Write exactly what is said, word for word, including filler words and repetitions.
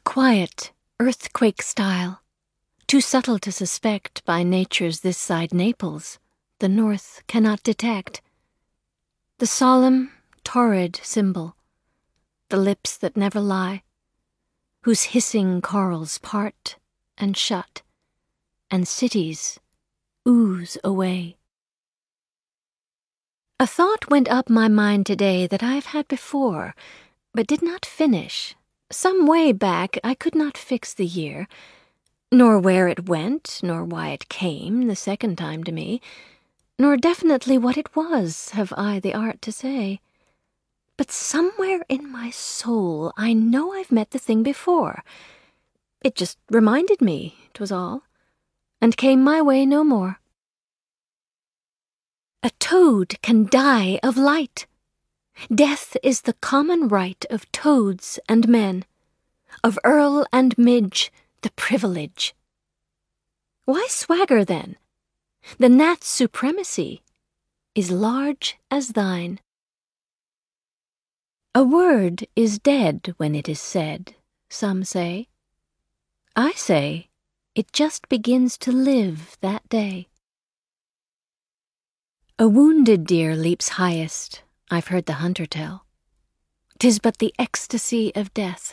quiet, earthquake style, too subtle to suspect by nature's this side Naples, the north cannot detect. The solemn, torrid symbol, the lips that never lie, whose hissing corals part and shut, and cities ooze away. A thought went up my mind today that I've had before, but did not finish. Some way back I could not fix the year, nor where it went, nor why it came the second time to me, nor definitely what it was have I the art to say. But somewhere in my soul I know I've met the thing before. It just reminded me, 'twas all, and came my way no more. A toad can die of light. Death is the common right of toads and men, of earl and midge the privilege. Why swagger then? The gnat's supremacy is large as thine. A word is dead when it is said, some say. I say it just begins to live that day. A wounded deer leaps highest, I've heard the hunter tell. 'Tis but the ecstasy of death.